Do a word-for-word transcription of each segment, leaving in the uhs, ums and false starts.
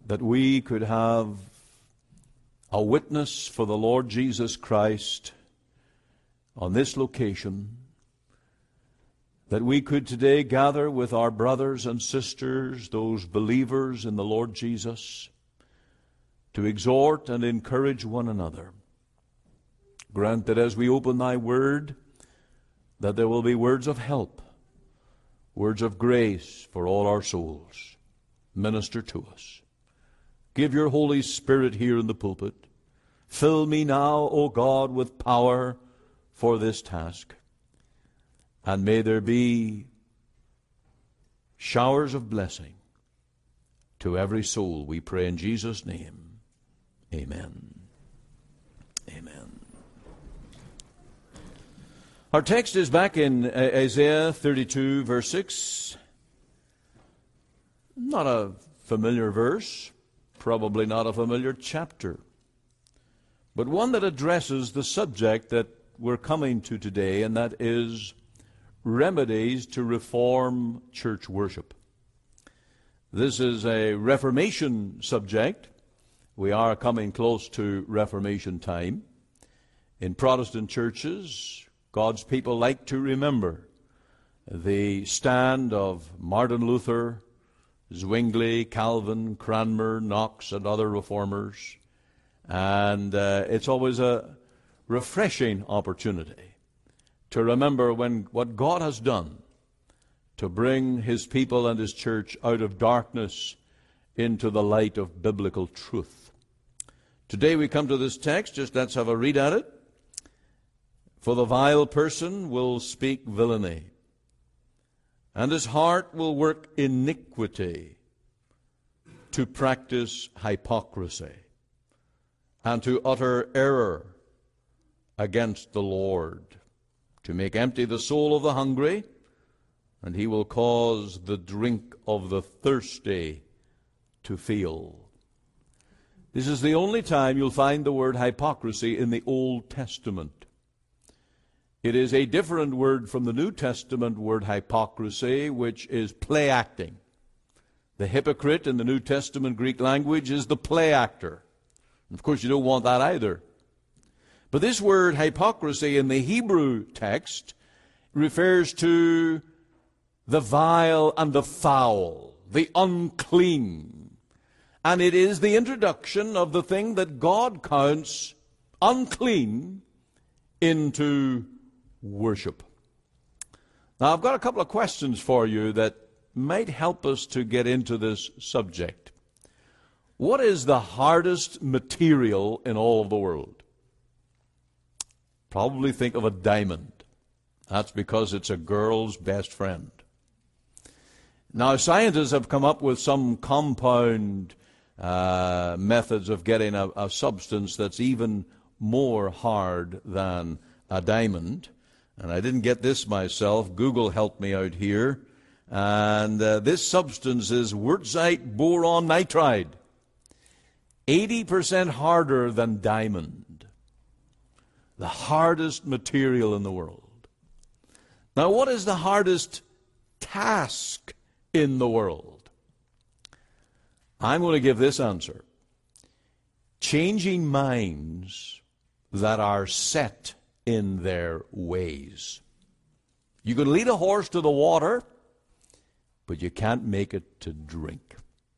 that we could have a witness for the Lord Jesus Christ on this location, that we could today gather with our brothers and sisters, those believers in the Lord Jesus, to exhort and encourage one another. Grant that as we open thy word, that there will be words of help, words of grace for all our souls. Minister to us. Give your Holy Spirit here in the pulpit. Fill me now, O God, with power for this task. And may there be showers of blessing to every soul, we pray in Jesus' name. Amen. Amen. Our text is back in Isaiah thirty-two, verse six. Not a familiar verse, probably not a familiar chapter, but one that addresses the subject that we're coming to today, and that is remedies to reform church worship. This is a Reformation subject. We are coming close to Reformation time. In Protestant churches, God's people like to remember the stand of Martin Luther, Zwingli, Calvin, Cranmer, Knox, and other reformers. And uh, it's always a refreshing opportunity to remember when what God has done to bring his people and his church out of darkness into the light of biblical truth. Today we come to this text. Just let's have a read at it. For the vile person will speak villainy, and his heart will work iniquity, to practice hypocrisy, and to utter error against the Lord, to make empty the soul of the hungry, and he will cause the drink of the thirsty to feel. This is the only time you'll find the word hypocrisy in the Old Testament. It is a different word from the New Testament word hypocrisy, which is play acting. The hypocrite in the New Testament Greek language is the play actor. Of course, you don't want that either. But this word hypocrisy in the Hebrew text refers to the vile and the foul, the unclean. And it is the introduction of the thing that God counts unclean into worship. Now, I've got a couple of questions for you that might help us to get into this subject. What is the hardest material in all of the world? Probably think of a diamond. That's because it's a girl's best friend. Now, scientists have come up with some compound uh, methods of getting a, a substance that's even more hard than a diamond. And I didn't get this myself. Google helped me out here. And uh, this substance is wurtzite boron nitride. eighty percent harder than diamond. The hardest material in the world. Now, what is the hardest task in the world? I'm going to give this answer. Changing minds that are set in their ways. You can lead a horse to the water, but you can't make it to drink.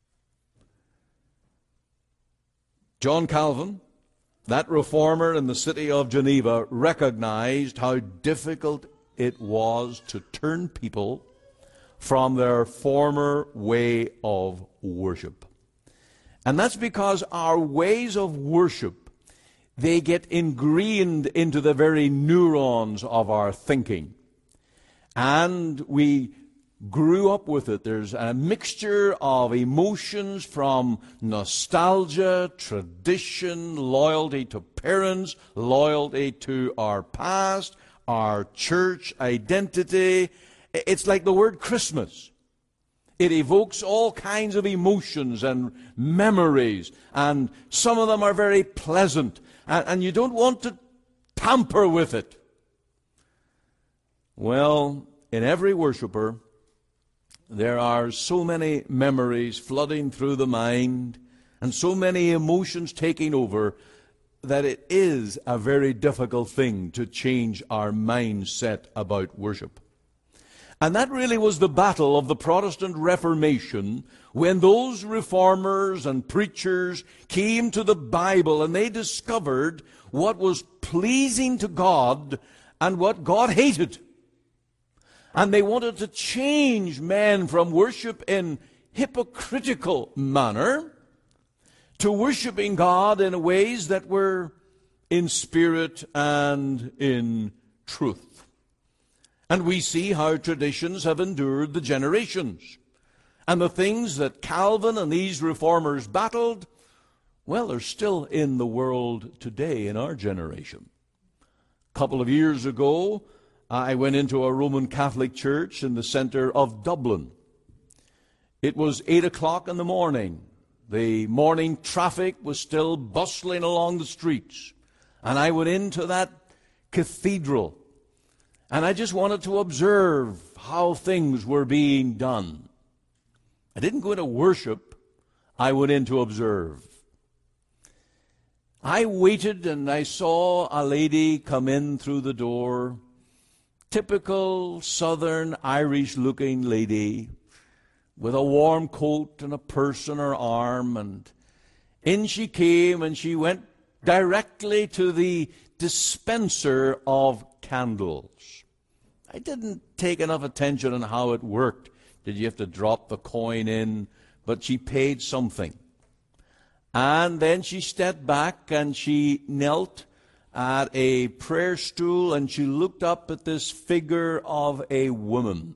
John Calvin, that reformer in the city of Geneva, recognized how difficult it was to turn people from their former way of worship. And that's because our ways of worship, they get ingrained into the very neurons of our thinking. And we grew up with it. There's a mixture of emotions from nostalgia, tradition, loyalty to parents, loyalty to our past, our church identity. It's like the word Christmas. It evokes all kinds of emotions and memories, and some of them are very pleasant, and, and you don't want to tamper with it. Well, in every worshiper, there are so many memories flooding through the mind, and so many emotions taking over that it is a very difficult thing to change our mindset about worship. And that really was the battle of the Protestant Reformation, when those reformers and preachers came to the Bible and they discovered what was pleasing to God and what God hated. And they wanted to change men from worship in hypocritical manner to worshiping God in ways that were in spirit and in truth. And we see how traditions have endured the generations. And the things that Calvin and these reformers battled, well, they're still in the world today in our generation. A couple of years ago, I went into a Roman Catholic church in the center of Dublin. It was eight o'clock in the morning. The morning traffic was still bustling along the streets. And I went into that cathedral. And I just wanted to observe how things were being done. I didn't go into worship. I went in to observe. I waited and I saw a lady come in through the door. Typical Southern Irish-looking lady with a warm coat and a purse on her arm. And in she came, and she went directly to the dispenser of candles. I didn't take enough attention on how it worked. Did you have to drop the coin in? But she paid something. And then she stepped back and she knelt at a prayer stool and she looked up at this figure of a woman.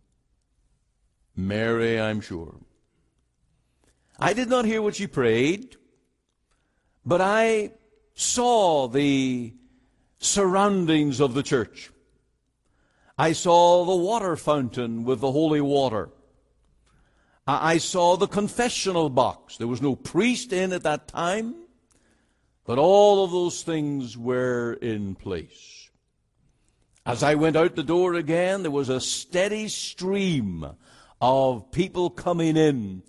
Mary, I'm sure. I did not hear what she prayed, but I saw the surroundings of the church. I saw the water fountain with the holy water. I saw the confessional box. There was no priest in at that time, but all of those things were in place. As I went out the door again, there was a steady stream of people coming in.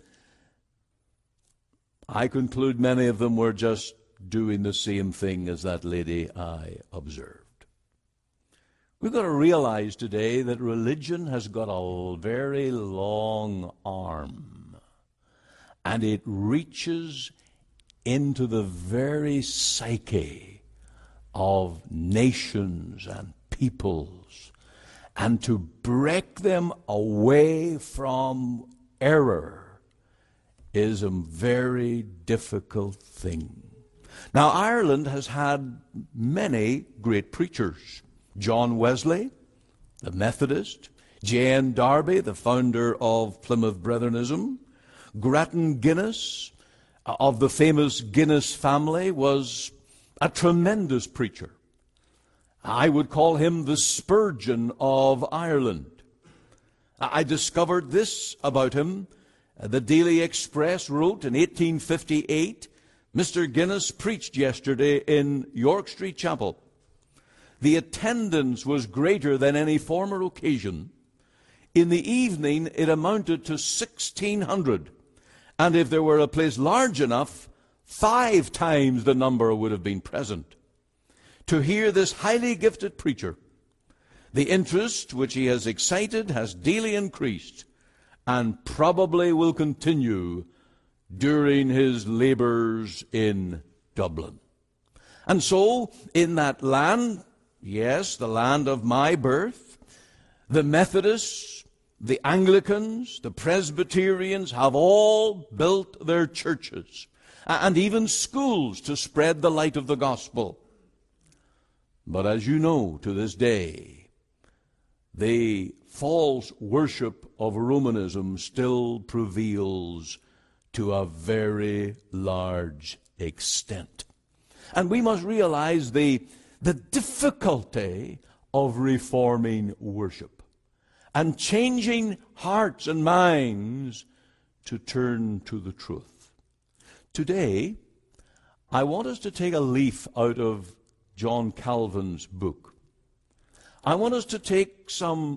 I conclude many of them were just doing the same thing as that lady I observed. We've got to realize today that religion has got a very long arm, and it reaches into the very psyche of nations and peoples, and to break them away from error is a very difficult thing. Now, Ireland has had many great preachers. John Wesley, the Methodist, J N Darby, the founder of Plymouth Brethrenism, Grattan Guinness, of the famous Guinness family, was a tremendous preacher. I would call him the Spurgeon of Ireland. I discovered this about him. The Daily Express wrote in eighteen fifty-eight, Mister Guinness preached yesterday in York Street Chapel. The attendance was greater than any former occasion. In the evening, it amounted to sixteen hundred. And if there were a place large enough, five times the number would have been present. To hear this highly gifted preacher, the interest which he has excited has daily increased and probably will continue during his labors in Dublin. And so, in that land, yes, the land of my birth, the Methodists, the Anglicans, the Presbyterians have all built their churches and even schools to spread the light of the gospel. But as you know, to this day, the false worship of Romanism still prevails to a very large extent. And we must realize the The difficulty of reforming worship and changing hearts and minds to turn to the truth. Today, I want us to take a leaf out of John Calvin's book. I want us to take some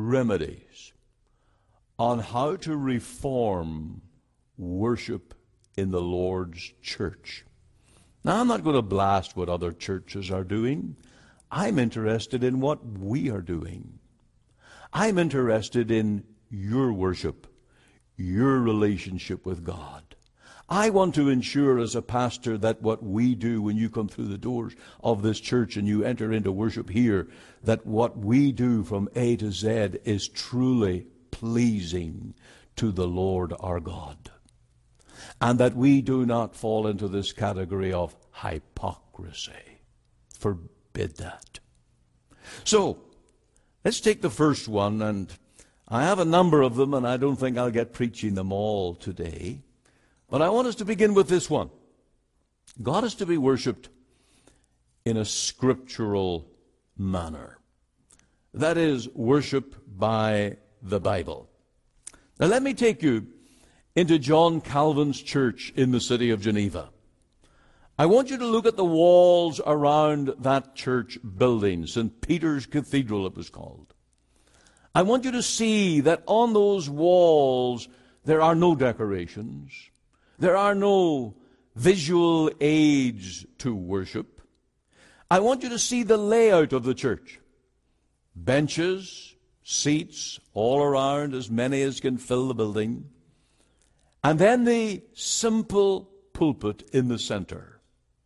remedies on how to reform worship in the Lord's church. Now, I'm not going to blast what other churches are doing. I'm interested in what we are doing. I'm interested in your worship, your relationship with God. I want to ensure as a pastor that what we do when you come through the doors of this church and you enter into worship here, that what we do from A to Z is truly pleasing to the Lord our God. And that we do not fall into this category of hypocrisy. Forbid that. So, let's take the first one, and I have a number of them, and I don't think I'll get preaching them all today. But I want us to begin with this one. God is to be worshipped in a scriptural manner. That is, worship by the Bible. Now let me take you into John Calvin's church in the city of Geneva. I want you to look at the walls around that church building, Saint Peter's Cathedral it was called. I want you to see that on those walls there are no decorations. There are no visual aids to worship. I want you to see the layout of the church. Benches, seats all around, as many as can fill the building. And then the simple pulpit in the center.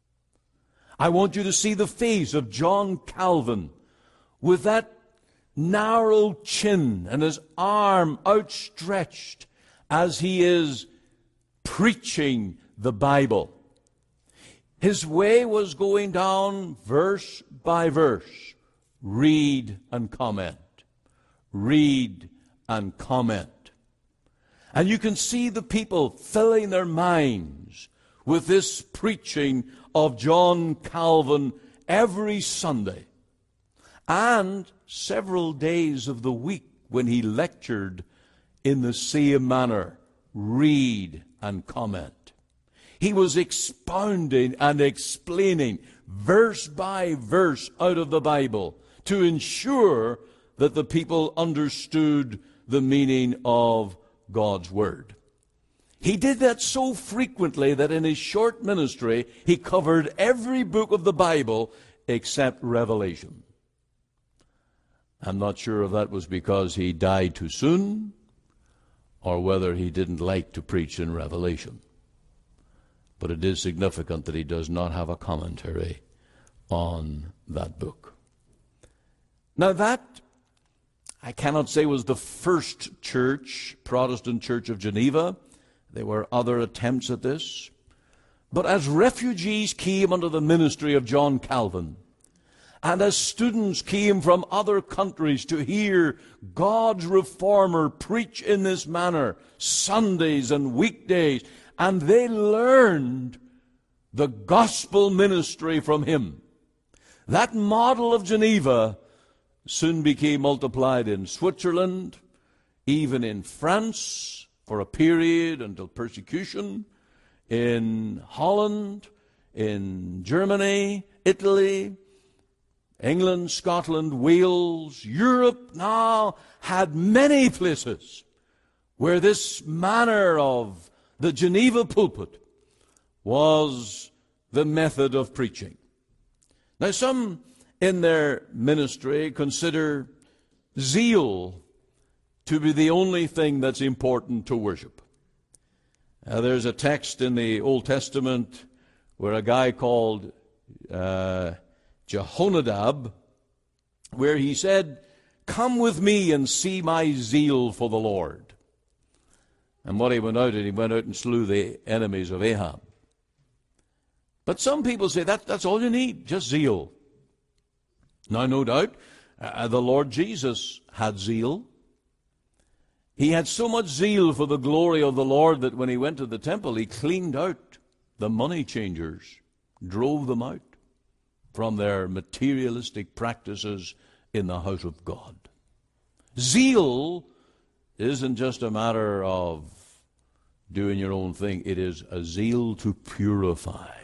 I want you to see the face of John Calvin with that narrow chin and his arm outstretched as he is preaching the Bible. His way was going down verse by verse. Read and comment. Read and comment. And you can see the people filling their minds with this preaching of John Calvin every Sunday. And several days of the week when he lectured in the same manner. Read and comment. He was expounding and explaining verse by verse out of the Bible to ensure that the people understood the meaning of God's Word. He did that so frequently that in his short ministry he covered every book of the Bible except Revelation. I'm not sure if that was because he died too soon or whether he didn't like to preach in Revelation. But it is significant that he does not have a commentary on that book. Now that, I cannot say was the first church, Protestant Church of Geneva. There were other attempts at this. But as refugees came under the ministry of John Calvin, and as students came from other countries to hear God's reformer preach in this manner, Sundays and weekdays, and they learned the gospel ministry from him. That model of Geneva soon became multiplied in Switzerland, even in France for a period until persecution, in Holland, in Germany, Italy, England, Scotland, Wales. Europe now had many places where this manner of the Geneva pulpit was the method of preaching. Now some in their ministry consider zeal to be the only thing that's important to worship. Uh, there's a text in the Old Testament where a guy called uh, Jehonadab, where he said, "Come with me and see my zeal for the Lord." And what he went out and he went out and slew the enemies of Ahab. But some people say that that's all you need, just zeal. Now, no doubt, uh, the Lord Jesus had zeal. He had so much zeal for the glory of the Lord that when he went to the temple, he cleaned out the money changers, drove them out from their materialistic practices in the house of God. Zeal isn't just a matter of doing your own thing. It is a zeal to purify.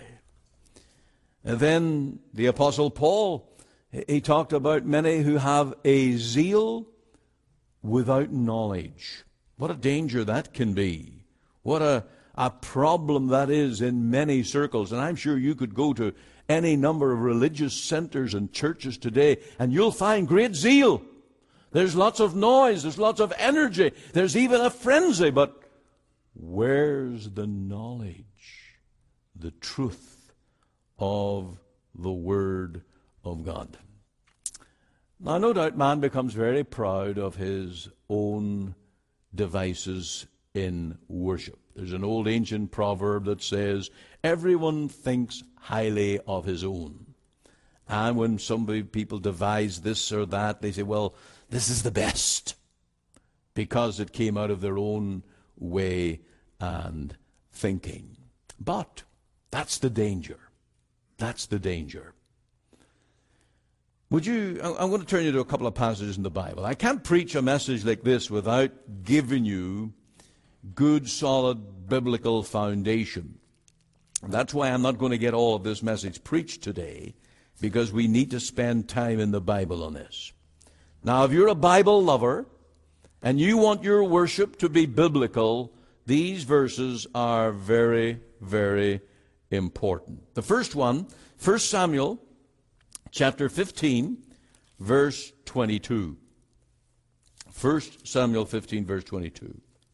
And then the Apostle Paul, he talked about many who have a zeal without knowledge. What a danger that can be. What a, a problem that is in many circles. And I'm sure you could go to any number of religious centers and churches today, and you'll find great zeal. There's lots of noise. There's lots of energy. There's even a frenzy. But where's the knowledge, the truth of the Word of God? Now, no doubt man becomes very proud of his own devices in worship. There's an old ancient proverb that says, everyone thinks highly of his own. And when some people devise this or that, they say, well, this is the best, because it came out of their own way and thinking. But that's the danger. That's the danger. Would you, I'm going to turn you to a couple of passages in the Bible. I can't preach a message like this without giving you good, solid, biblical foundation. And that's why I'm not going to get all of this message preached today, because we need to spend time in the Bible on this. Now, if you're a Bible lover and you want your worship to be biblical, these verses are very, very important. The first one, First Samuel chapter fifteen, verse twenty-two. First Samuel fifteen, verse twenty-two.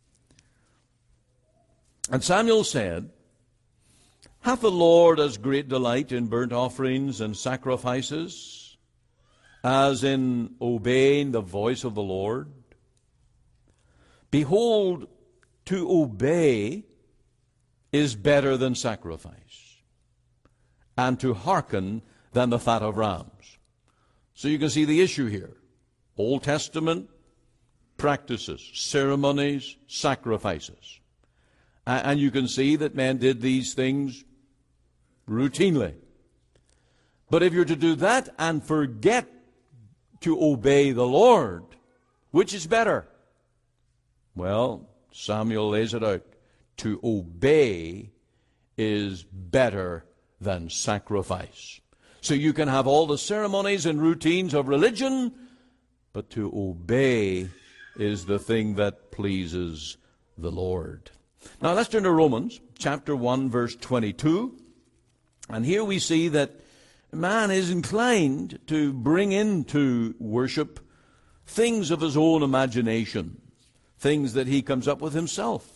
And Samuel said, hath the Lord as great delight in burnt offerings and sacrifices as in obeying the voice of the Lord? Behold, to obey is better than sacrifice, and to hearken than the fat of rams. So you can see the issue here. Old Testament practices, ceremonies, sacrifices. And you can see that men did these things routinely. But if you're to do that and forget to obey the Lord, which is better? Well, Samuel lays it out. To obey is better than sacrifice. So you can have all the ceremonies and routines of religion, but to obey is the thing that pleases the Lord. Now let's turn to Romans chapter one, verse twenty-two. And here we see that man is inclined to bring into worship things of his own imagination, things that he comes up with himself,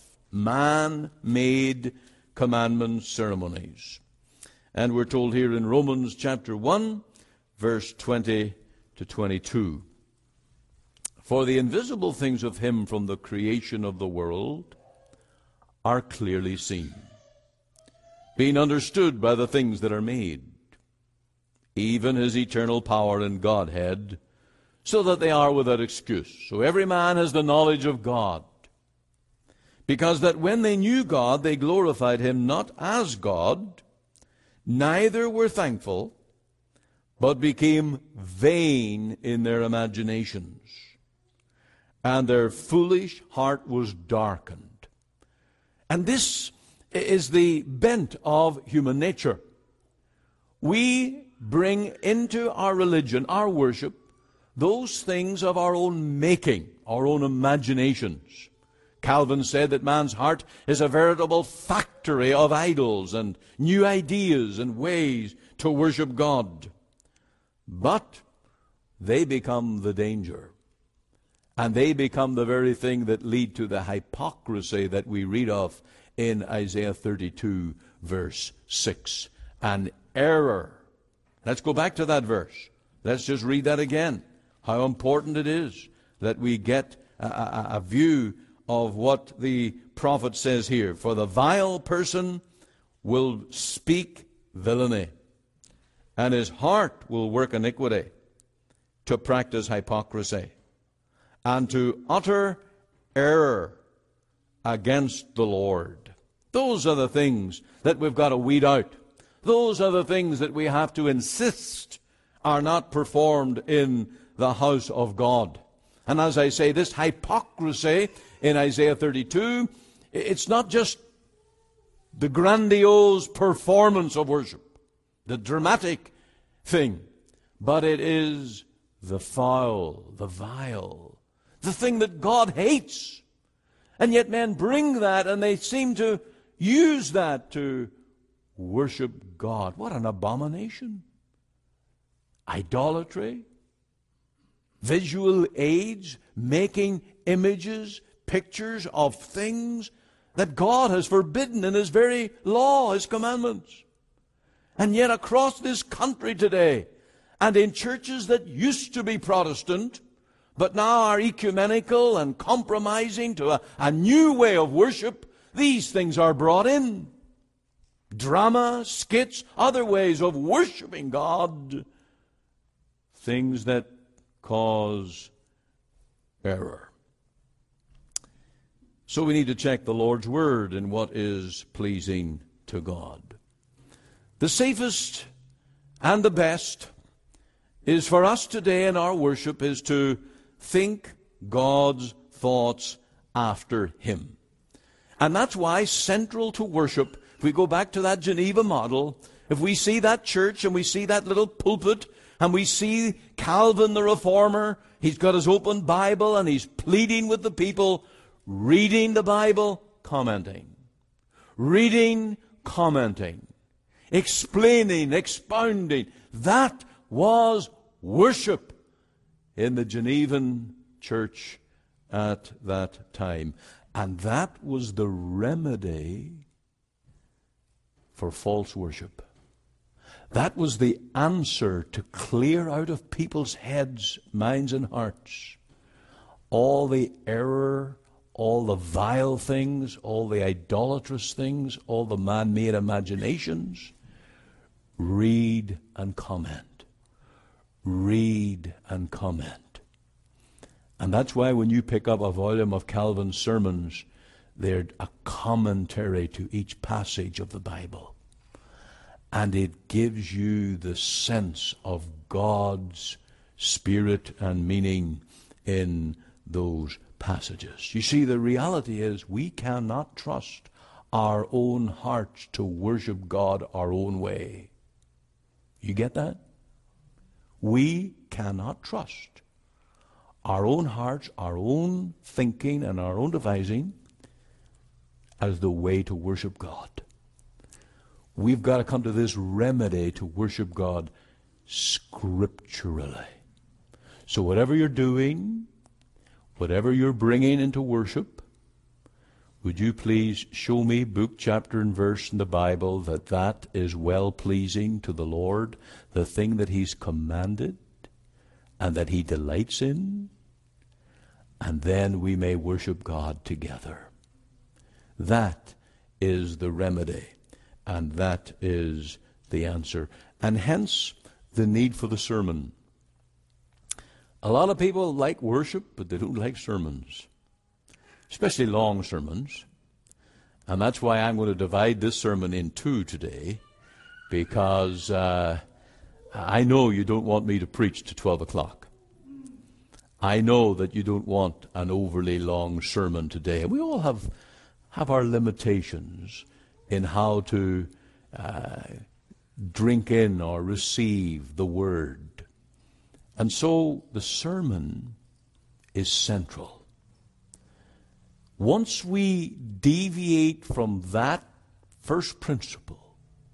man-made commandment ceremonies. And we're told here in Romans chapter one, verse twenty to twenty-two. For the invisible things of him from the creation of the world are clearly seen, being understood by the things that are made, even his eternal power and Godhead, so that they are without excuse. So every man has the knowledge of God, because that when they knew God, they glorified him not as God, neither were thankful, but became vain in their imaginations, and their foolish heart was darkened. And this is the bent of human nature. We bring into our religion, our worship, those things of our own making, our own imaginations. Calvin said that man's heart is a veritable factory of idols and new ideas and ways to worship God. But they become the danger. And they become the very thing that lead to the hypocrisy that we read of in Isaiah thirty-two, verse six. An error. Let's go back to that verse. Let's just read that again. How important it is that we get a, a, a view of what the prophet says here. For the vile person will speak villainy, and his heart will work iniquity, to practice hypocrisy, and to utter error against the Lord. Those are the things that we've got to weed out. Those are the things that we have to insist are not performed in the house of God. And as I say, this hypocrisy in Isaiah thirty-two, it's not just the grandiose performance of worship, the dramatic thing, but it is the foul, the vile, the thing that God hates. And yet men bring that and they seem to use that to worship God. What an abomination. Idolatry, visual aids, making images, pictures of things that God has forbidden in His very law, His commandments. And yet across this country today, and in churches that used to be Protestant, but now are ecumenical and compromising to a, a new way of worship, these things are brought in. Drama, skits, other ways of worshiping God. Things that cause error. So we need to check the Lord's Word and what is pleasing to God. The safest and the best is for us today in our worship is to think God's thoughts after Him. And that's why central to worship, if we go back to that Geneva model, if we see that church and we see that little pulpit and we see Calvin the Reformer, he's got his open Bible and he's pleading with the people, reading the Bible, commenting. Reading, commenting. Explaining, expounding. That was worship in the Genevan church at that time. And that was the remedy for false worship. That was the answer to clear out of people's heads, minds, and hearts all the error, all the vile things, all the idolatrous things, all the man-made imaginations. Read and comment. Read and comment. And that's why when you pick up a volume of Calvin's sermons, they're a commentary to each passage of the Bible. And it gives you the sense of God's spirit and meaning in those passages. You see, the reality is we cannot trust our own hearts to worship God our own way. You get that? We cannot trust our own hearts, our own thinking, and our own devising as the way to worship God. We've got to come to this remedy to worship God scripturally. So whatever you're doing, whatever you're bringing into worship, would you please show me book, chapter, and verse in the Bible that that is well-pleasing to the Lord, the thing that He's commanded and that He delights in, and then we may worship God together. That is the remedy, and that is the answer. And hence, the need for the sermon. A lot of people like worship, but they don't like sermons, especially long sermons. And that's why I'm going to divide this sermon in two today, because uh, I know you don't want me to preach to twelve o'clock. I know that you don't want an overly long sermon today. We all have, have our limitations in how to uh, drink in or receive the Word. And so the sermon is central. Once we deviate from that first principle,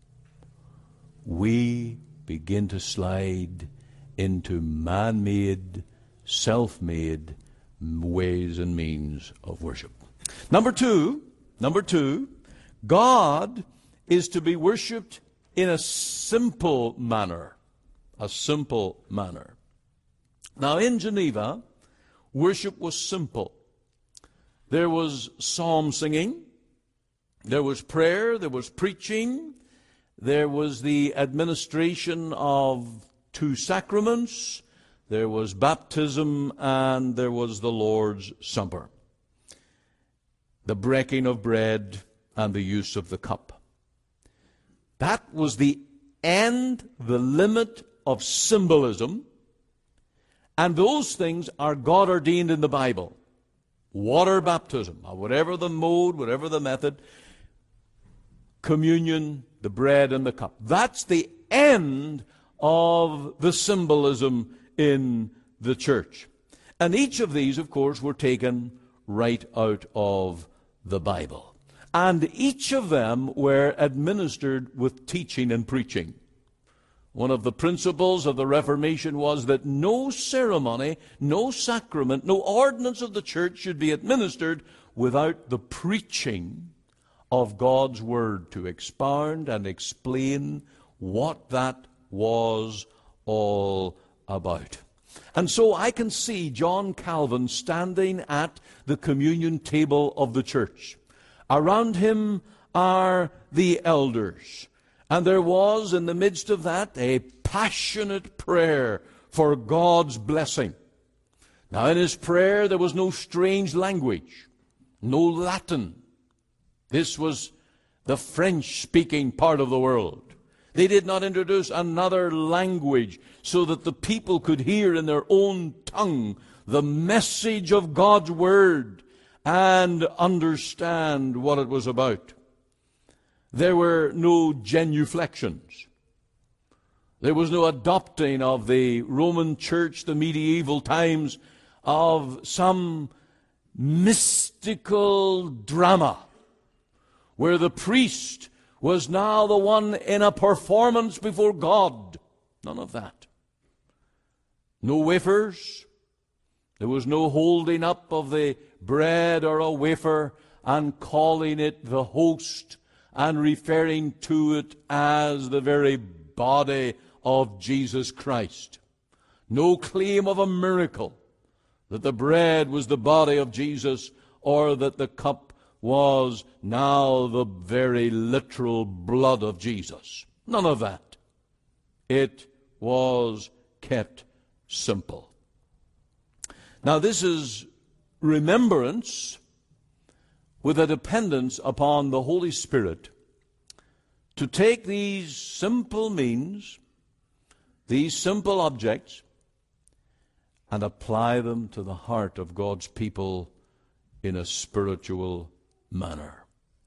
we begin to slide into man-made, self-made ways and means of worship. Number two, number two, God is to be worshipped in a simple manner. A simple manner. Now in Geneva, worship was simple. There was psalm singing, there was prayer, there was preaching, there was the administration of two sacraments, there was baptism, and there was the Lord's Supper. The breaking of bread and the use of the cup. That was the end, the limit of symbolism, and those things are God ordained in the Bible. Water baptism, or whatever the mode, whatever the method, communion, the bread and the cup. That's the end of the symbolism in the church. And each of these, of course, were taken right out of the Bible. and each of them were administered with teaching and preaching. One of the principles of the Reformation was that no ceremony, no sacrament, no ordinance of the church should be administered without the preaching of God's Word to expound and explain what that was all about. And so I can see John Calvin standing at the communion table of the church. Around him are the elders. And there was in the midst of that a passionate prayer for God's blessing. Now in his prayer there was no strange language, no Latin. This was the French-speaking part of the world. They did not introduce another language so that the people could hear in their own tongue the message of God's Word and understand what it was about. There were no genuflections. There was no adopting of the Roman Church, the medieval times, of some mystical drama where the priest was now the one in a performance before God. None of that. No wafers. There was no holding up of the bread or a wafer and calling it the host and referring to it as the very body of Jesus Christ. No claim of a miracle that the bread was the body of Jesus or that the cup was now the very literal blood of Jesus. None of that. It was kept simple. Now this is remembrance with a dependence upon the Holy Spirit to take these simple means, these simple objects, and apply them to the heart of God's people in a spiritual manner.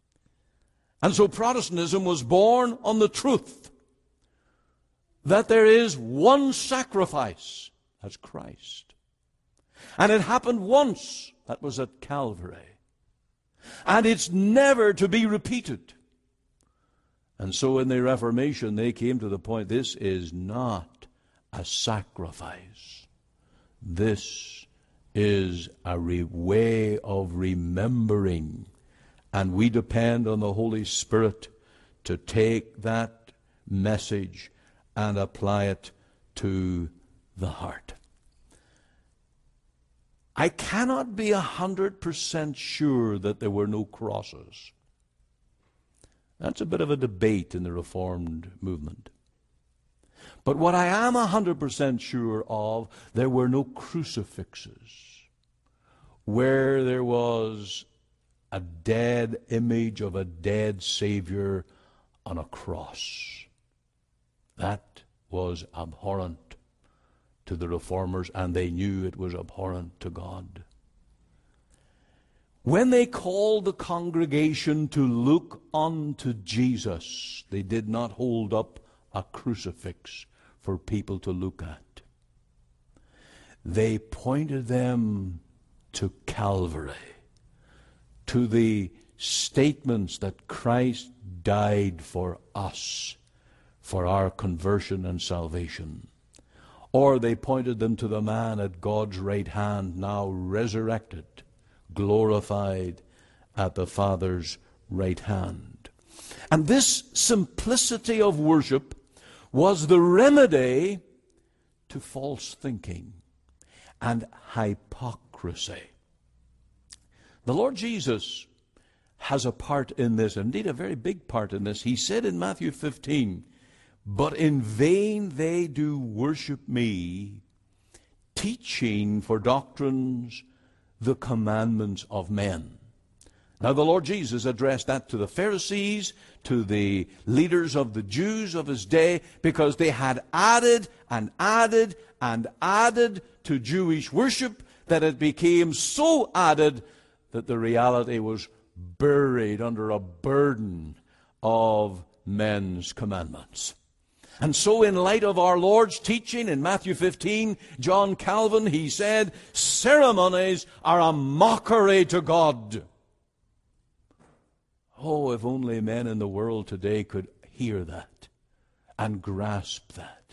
And so Protestantism was born on the truth that there is one sacrifice, that's Christ. And it happened once, that was at Calvary. And it's never to be repeated. And so in the Reformation they came to the point, this is not a sacrifice. This is a re- way of remembering. And we depend on the Holy Spirit to take that message and apply it to the heart. I cannot be a hundred percent sure that there were no crosses. That's a bit of a debate in the Reformed movement. But what I am a hundred percent sure of, there were no crucifixes where there was a dead image of a dead Savior on a cross. That was abhorrent to the Reformers, and they knew it was abhorrent to God. When they called the congregation to look unto Jesus, they did not hold up a crucifix for people to look at. They pointed them to Calvary, to the statements that Christ died for us, for our conversion and salvation. Or they pointed them to the man at God's right hand, now resurrected, glorified at the Father's right hand. And this simplicity of worship was the remedy to false thinking and hypocrisy. The Lord Jesus has a part in this, indeed a very big part in this. He said in Matthew fifteen, "But in vain they do worship me, teaching for doctrines the commandments of men." Now the Lord Jesus addressed that to the Pharisees, to the leaders of the Jews of his day, because they had added and added and added to Jewish worship that it became so added that the reality was buried under a burden of men's commandments. And so in light of our Lord's teaching in Matthew fifteen, John Calvin, he said, ceremonies are a mockery to God. Oh, if only men in the world today could hear that and grasp that.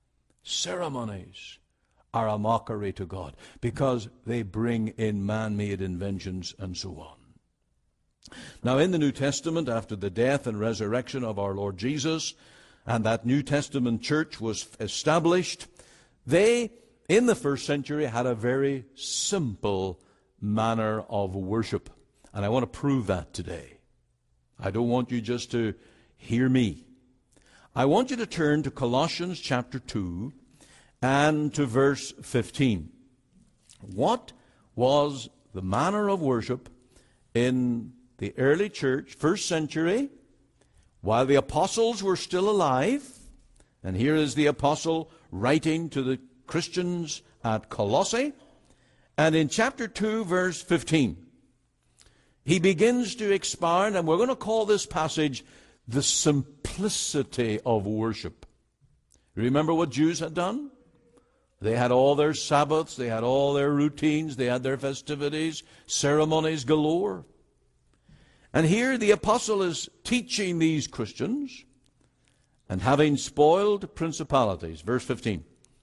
Ceremonies are a mockery to God because they bring in man-made inventions and so on. Now, in the New Testament, after the death and resurrection of our Lord Jesus, and that New Testament church was established, they, in the first century, had a very simple manner of worship. And I want to prove that today. I don't want you just to hear me. I want you to turn to Colossians chapter two and to verse fifteen. What was the manner of worship in the early church, first century, while the apostles were still alive? And here is the apostle writing to the Christians at Colossae. And in chapter two, verse fifteen, he begins to expound, and we're going to call this passage the simplicity of worship. Remember what Jews had done? They had all their Sabbaths, they had all their routines, they had their festivities, ceremonies galore. And here the apostle is teaching these Christians, and having spoiled principalities, verse fifteen,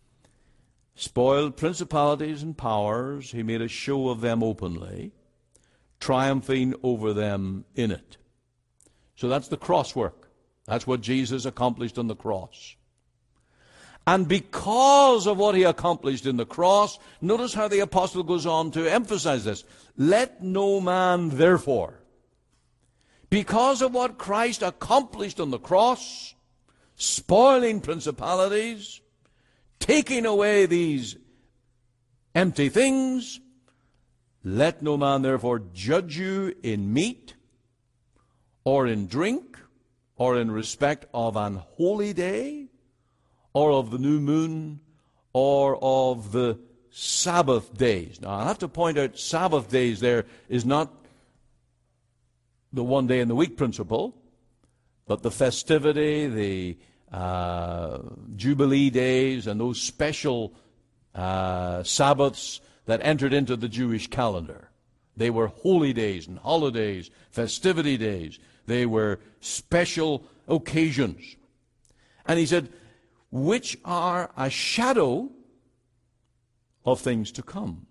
spoiled principalities and powers, he made a show of them openly, triumphing over them in it. So that's the cross work. That's what Jesus accomplished on the cross. And because of what he accomplished in the cross, notice how the apostle goes on to emphasize this. Let no man therefore, because of what Christ accomplished on the cross, spoiling principalities, taking away these empty things, let no man therefore judge you in meat, or in drink, or in respect of an holy day, or of the new moon, or of the Sabbath days. Now, I have to point out, Sabbath days there is not the one day in the week principle, but the festivity, the uh, Jubilee days, and those special uh, Sabbaths that entered into the Jewish calendar. They were holy days and holidays, festivity days. They were special occasions. And he said, which are a shadow of things to come.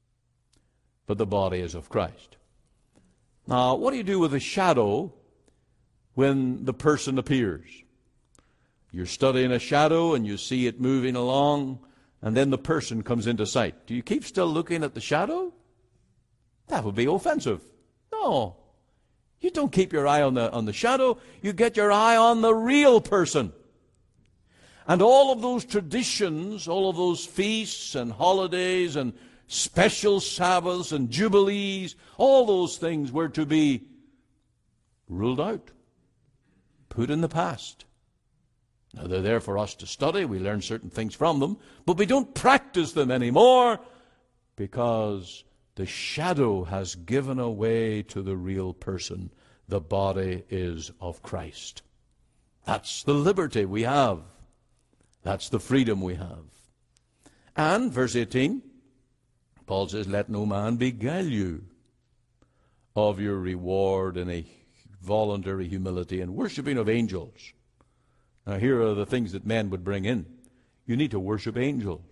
But the body is of Christ. Now, what do you do with a shadow when the person appears? You're studying a shadow and you see it moving along, and then the person comes into sight. Do you keep still looking at the shadow? That would be offensive. No. You don't keep your eye on the, on the shadow. You get your eye on the real person. And all of those traditions, all of those feasts and holidays and special Sabbaths and Jubilees, all those things were to be ruled out, put in the past. Now, they're there for us to study. We learn certain things from them, but we don't practice them anymore because the shadow has given away to the real person. The body is of Christ. That's the liberty we have. That's the freedom we have. And, verse eighteen, Paul says, let no man beguile you of your reward in a voluntary humility and worshiping of angels. Now, here are the things that men would bring in. You need to worship angels.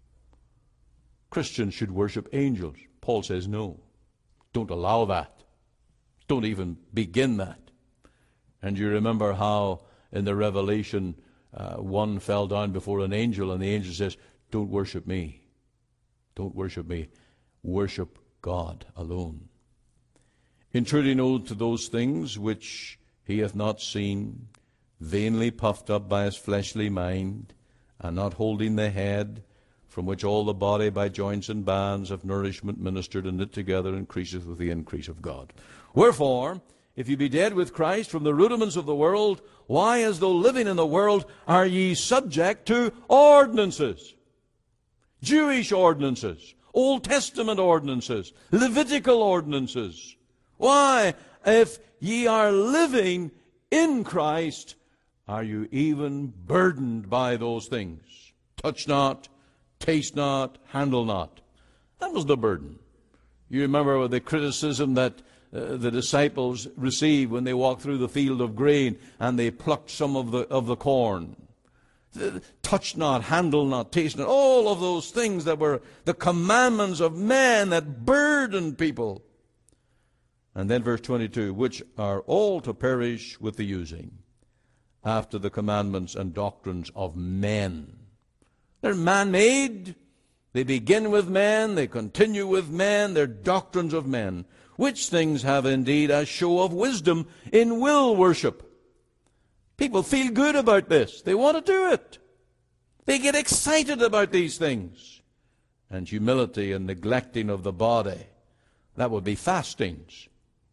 Christians should worship angels. Paul says no. Don't allow that. Don't even begin that. And you remember how in the Revelation, uh, one fell down before an angel, and the angel says, don't worship me. Don't worship me. Worship God alone. Intruding ode to those things which he hath not seen, vainly puffed up by his fleshly mind, and not holding the head, from which all the body by joints and bands of nourishment ministered and knit together increaseth with the increase of God. Wherefore, if ye be dead with Christ from the rudiments of the world, why, as though living in the world, are ye subject to ordinances? Jewish ordinances, Old Testament ordinances, Levitical ordinances. Why, if ye are living in Christ, are you even burdened by those things? Touch not, taste not, handle not. That was the burden. You remember the criticism that uh, the disciples received when they walked through the field of grain and they plucked some of the, of the corn. Touch not, handle not, taste not, all of those things that were the commandments of man that burdened people. And then verse twenty-two, which are all to perish with the using, after the commandments and doctrines of men. They're man-made. They begin with men, they continue with men, they're doctrines of men, which things have indeed a show of wisdom in will worship. People feel good about this. They want to do it. They get excited about these things. And humility and neglecting of the body, that would be fastings.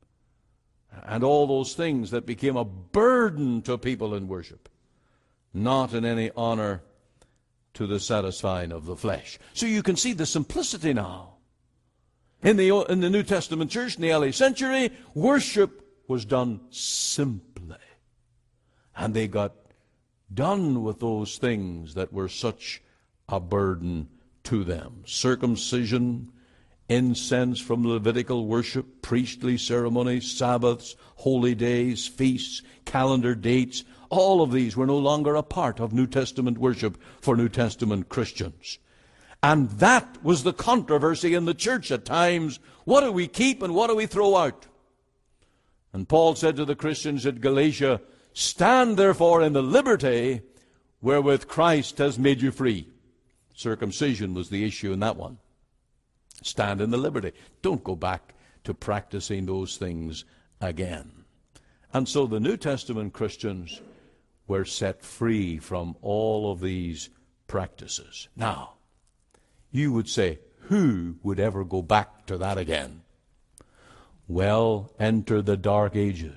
And all those things that became a burden to people in worship, not in any honor to the satisfying of the flesh. So you can see the simplicity now. In the, in the New Testament church in the early century, worship was done simply. And they got done with those things that were such a burden to them. Circumcision, incense from Levitical worship, priestly ceremonies, Sabbaths, holy days, feasts, calendar dates. All of these were no longer a part of New Testament worship for New Testament Christians. And that was the controversy in the church at times. What do we keep and what do we throw out? And Paul said to the Christians at Galatia, stand therefore in the liberty wherewith Christ has made you free. Circumcision was the issue in that one. Stand in the liberty. Don't go back to practicing those things again. And so the New Testament Christians were set free from all of these practices. Now, you would say, who would ever go back to that again? Well, enter the dark ages.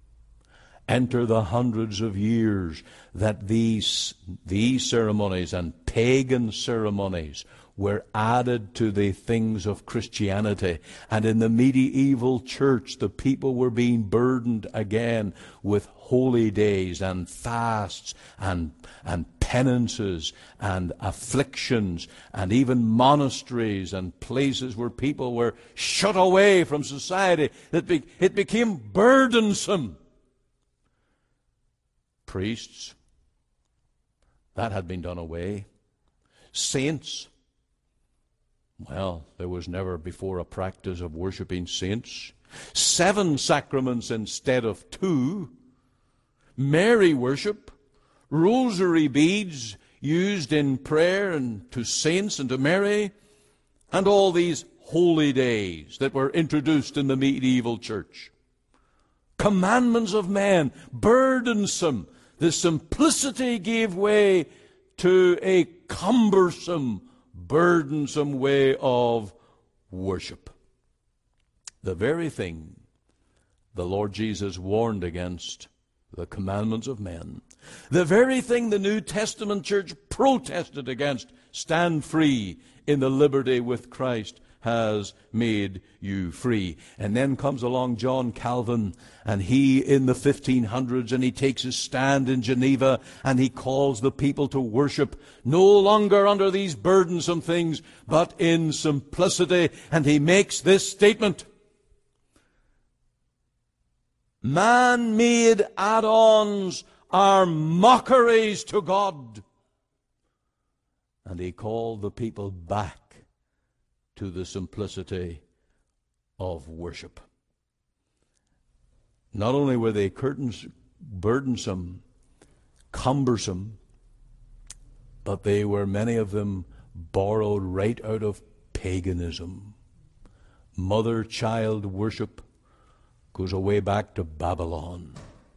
Enter the hundreds of years that these, these ceremonies and pagan ceremonies were added to the things of Christianity. And in the medieval church, the people were being burdened again with holy days and fasts and, and penances and afflictions and even monasteries and places where people were shut away from society. It, be, it became burdensome. Priests, that had been done away. Saints, well, there was never before a practice of worshiping saints. Seven sacraments instead of two. Mary worship, rosary beads used in prayer and to saints and to Mary, and all these holy days that were introduced in the medieval church. Commandments of men, burdensome. The simplicity gave way to a cumbersome, burdensome way of worship. The very thing the Lord Jesus warned against, the commandments of men, the very thing the New Testament church protested against, stand free in the liberty with Christ has made you free. And then comes along John Calvin, and he in the fifteen hundreds, and he takes his stand in Geneva, and he calls the people to worship no longer under these burdensome things, but in simplicity. And he makes this statement: man-made add-ons are mockeries to God. And he called the people back to the simplicity of worship. Not only were they curtains burdensome, cumbersome, but they were, many of them, borrowed right out of paganism. Mother-child worship goes away back to Babylon.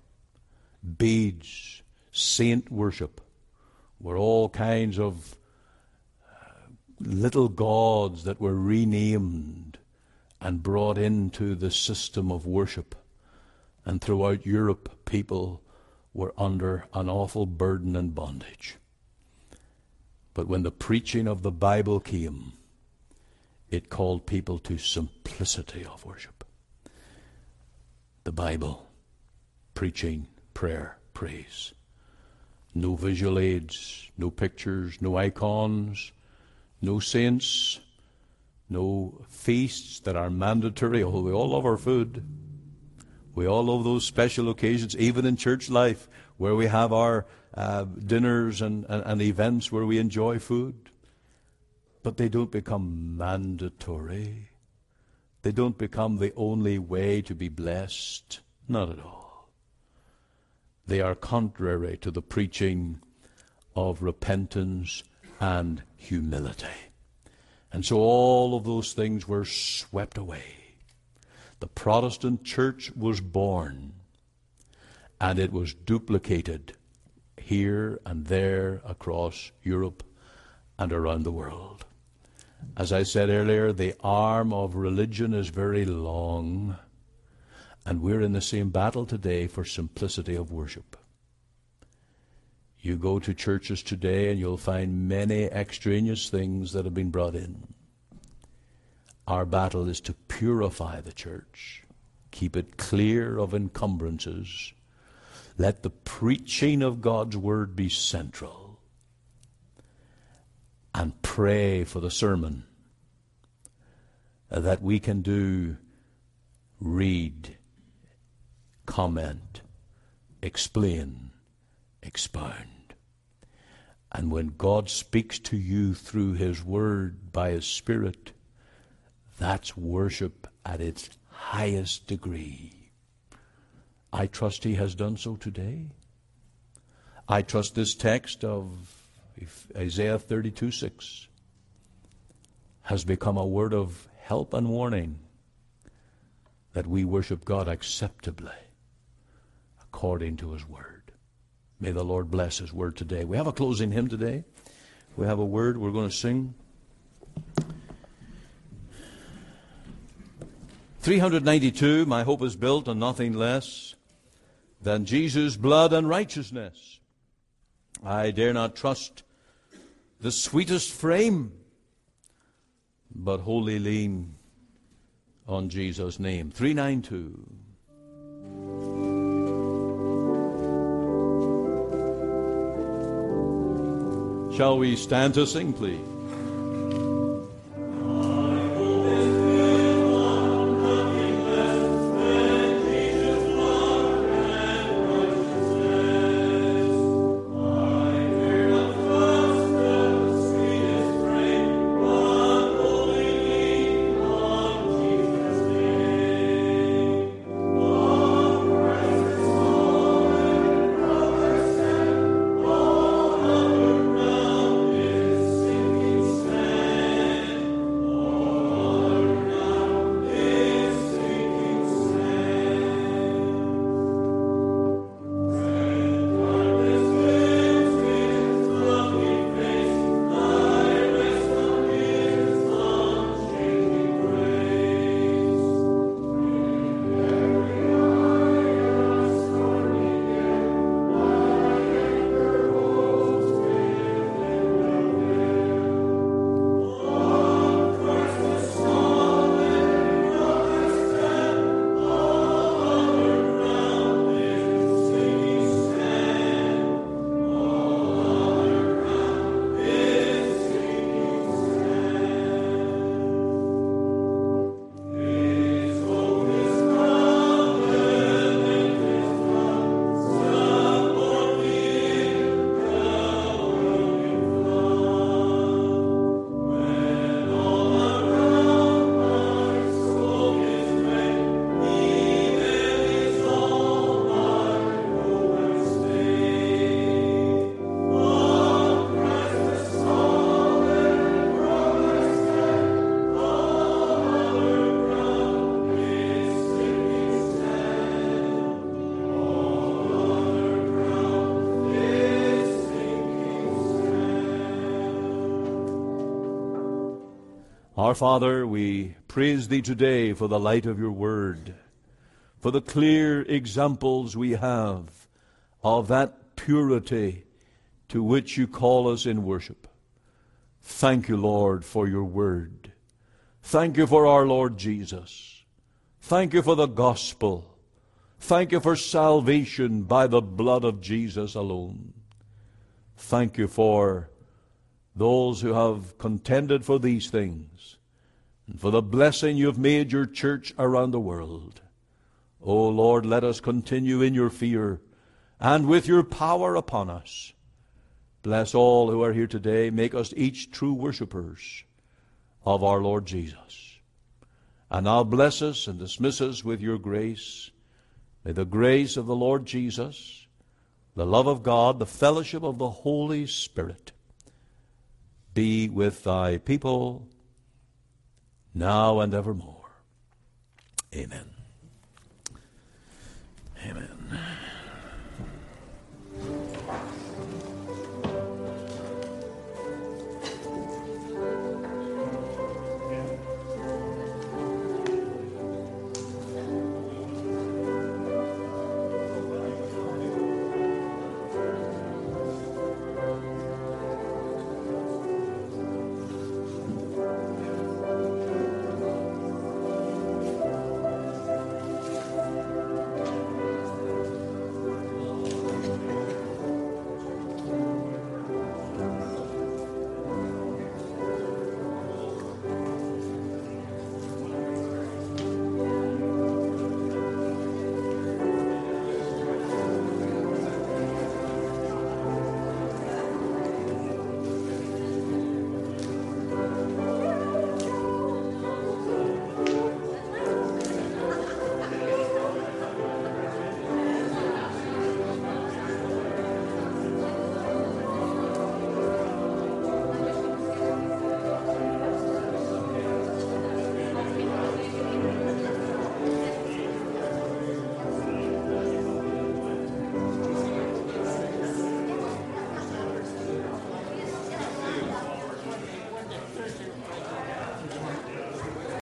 Beads, saint worship, were all kinds of little gods that were renamed and brought into the system of worship. And throughout Europe, people were under an awful burden and bondage. But when the preaching of the Bible came, it called people to simplicity of worship. The Bible, preaching, prayer, praise. No visual aids, no pictures, no icons, no saints, no feasts that are mandatory. Oh, we all love our food. We all love those special occasions, even in church life, where we have our uh, dinners and, and, and events where we enjoy food. But they don't become mandatory. They don't become the only way to be blessed. Not at all. They are contrary to the preaching of repentance and humility. And so all of those things were swept away. The Protestant church was born, and it was duplicated here and there across Europe and around the world. As I said earlier, the arm of religion is very long, and we're in the same battle today for simplicity of worship. You go to churches today and you'll find many extraneous things that have been brought in. Our battle is to purify the church, keep it clear of encumbrances. Let the preaching of God's word be central. And pray for the sermon that we can do read, comment, explain, expound. And when God speaks to you through his word by his Spirit, that's worship at its highest degree. I trust he has done so today. I trust this text of Isaiah thirty-two six has become a word of help and warning that we worship God acceptably according to his word. May the Lord bless his word today. We have a closing hymn today. We have a word we're going to sing. three ninety-two, my hope is built on nothing less than Jesus' blood and righteousness. I dare not trust the sweetest frame, but wholly lean on Jesus' name. three ninety-two. Shall we stand to sing, please? Our Father, we praise Thee today for the light of Your Word, for the clear examples we have of that purity to which You call us in worship. Thank You, Lord, for Your Word. Thank You for our Lord Jesus. Thank You for the gospel. Thank You for salvation by the blood of Jesus alone. Thank You for those who have contended for these things, and for the blessing you've made your church around the world. O Lord, let us continue in your fear and with your power upon us. Bless all who are here today. Make us each true worshipers of our Lord Jesus. And now bless us and dismiss us with your grace. May the grace of the Lord Jesus, the love of God, the fellowship of the Holy Spirit be with thy people now and evermore. Amen. Amen.